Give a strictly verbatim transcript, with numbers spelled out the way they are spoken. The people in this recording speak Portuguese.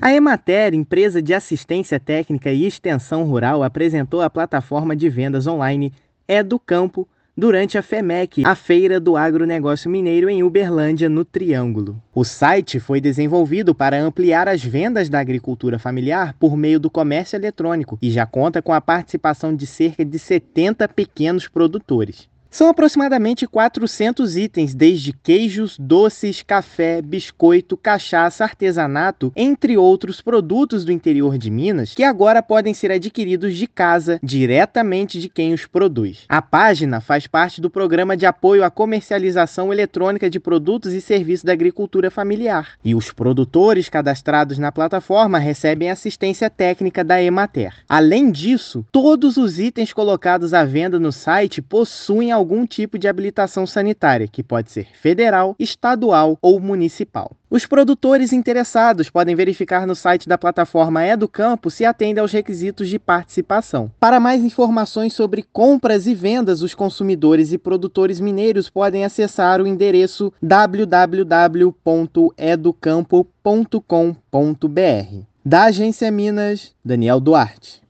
A Emater, empresa de assistência técnica e extensão rural, apresentou a plataforma de vendas online Educampo durante a FEMEC, a Feira do Agronegócio Mineiro em Uberlândia, no Triângulo. O site foi desenvolvido para ampliar as vendas da agricultura familiar por meio do comércio eletrônico e já conta com a participação de cerca de setenta pequenos produtores. São aproximadamente quatrocentos itens, desde queijos, doces, café, biscoito, cachaça, artesanato, entre outros produtos do interior de Minas, que agora podem ser adquiridos de casa, diretamente de quem os produz. A página faz parte do Programa de Apoio à Comercialização Eletrônica de Produtos e Serviços da Agricultura Familiar, e os produtores cadastrados na plataforma recebem assistência técnica da Emater. Além disso, todos os itens colocados à venda no site possuem algum tipo de habilitação sanitária, que pode ser federal, estadual ou municipal. Os produtores interessados podem verificar no site da plataforma Educampo se atende aos requisitos de participação. Para mais informações sobre compras e vendas, os consumidores e produtores mineiros podem acessar o endereço w w w ponto educampo ponto com ponto b r. Da Agência Minas, Daniel Duarte.